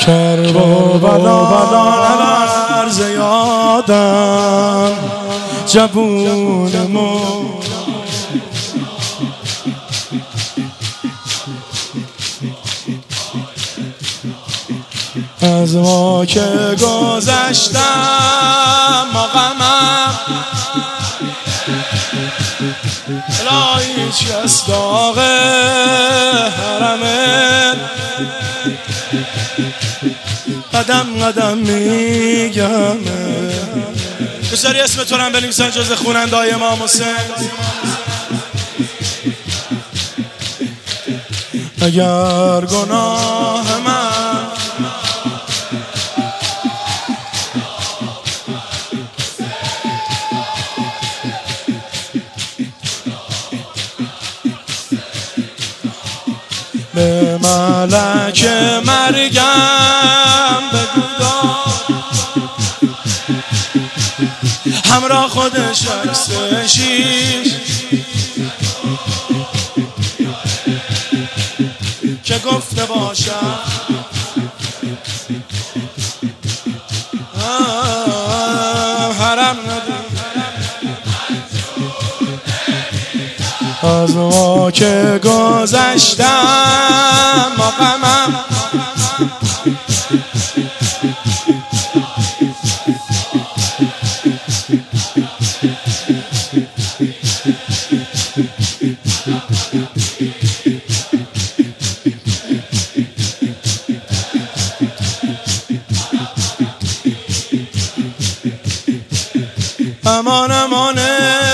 کرب و بلا عرض یادم جوونمو از ما که گذشتم ما غمم لا هیچ کس داغ حرمه قدم قدم میگم بذاری اسم تو رو هم بنویسن جز خواننده های امام حسین. اگر گناه من به ملک مرگم بگو همراه خودش عکس شیش که گفته باشم حرم ندید از ما که گذشتم ما غمم امان امانه